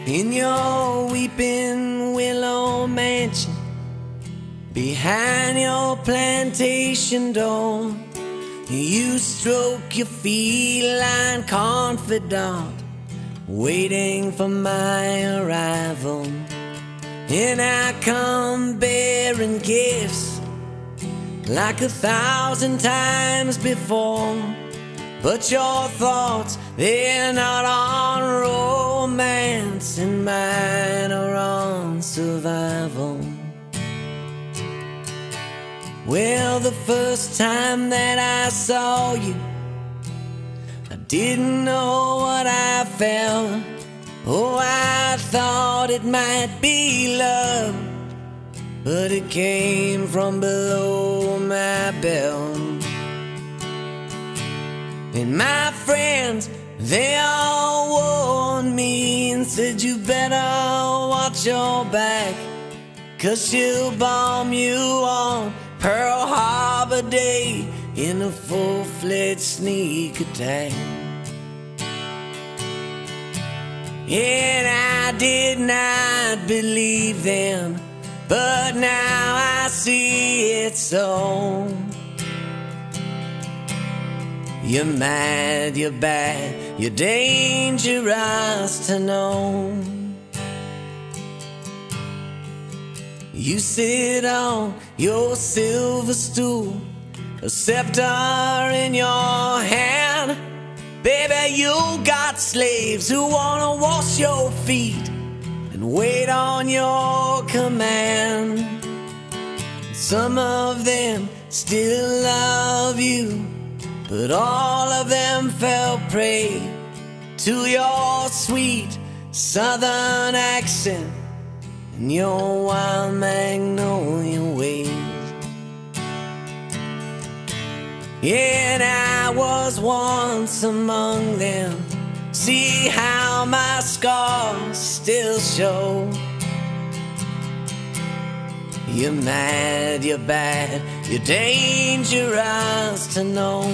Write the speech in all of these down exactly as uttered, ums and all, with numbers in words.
in your weeping willow mansion, behind your plantation door, you stroke your feline confidant, waiting for my arrival. And I come bearing gifts like a thousand times before, but your thoughts, they're not on romance, and mine are on survival. Well, the first time that I saw you, I didn't know what I felt. Oh, I thought it might be love, but it came from below my belt. And my friends, they all warned me and said, you better watch your back, 'cause she'll bomb you on Pearl Harbor Day in a full-fledged sneak attack. And I did not believe them, but now I see it so. You're mad, you're bad, you're dangerous to know. You sit on your silver stool, a scepter in your hand. Baby, you got slaves who wanna wash your feet and wait on your command. Some of them still love you, but all of them fell prey to your sweet southern accent and your wild magnolia ways. And I was once among them. See how my scars still show. You're mad, you're bad, you're dangerous to know.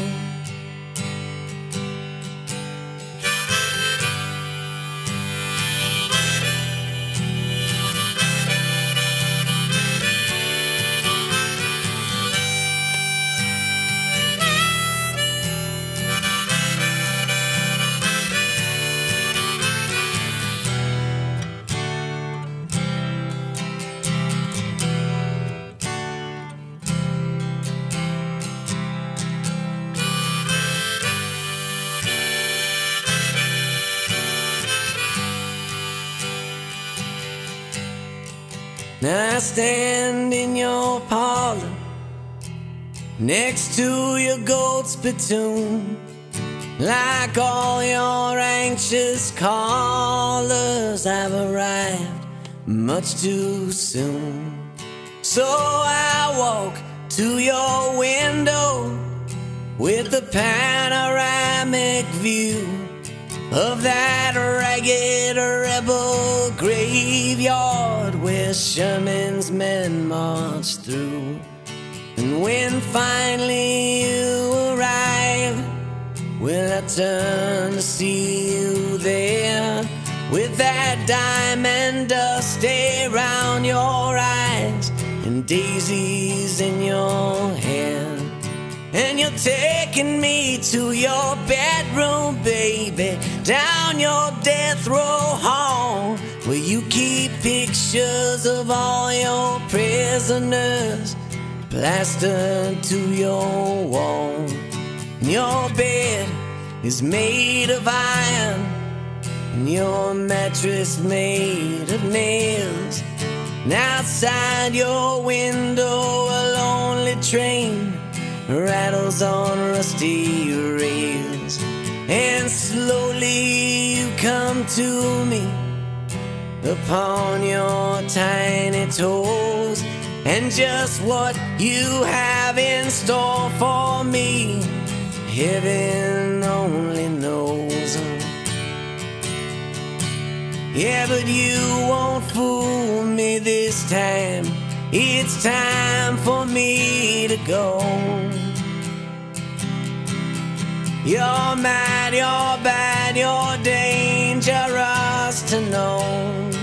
Now I stand in your parlor next to your goat spittoon, like all your anxious callers. I've arrived much too soon. So I walk to your window with a panoramic view of that ragged rebel graveyard where Sherman's men marched through. And when finally you arrive, will I turn to see you there with that diamond dust around your eyes and daisies in your hair? And you're taking me to your bedroom, baby, down your death row hall, where you keep pictures of all your prisoners plastered to your wall. And your bed is made of iron, and your mattress made of nails. And outside your window a lonely train rattles on rusty rails. And slowly you come to me upon your tiny toes, and just what you have in store for me, heaven only knows. Yeah, but you won't fool me this time. It's time for me to go. You're mad, you're bad, you're dangerous to know.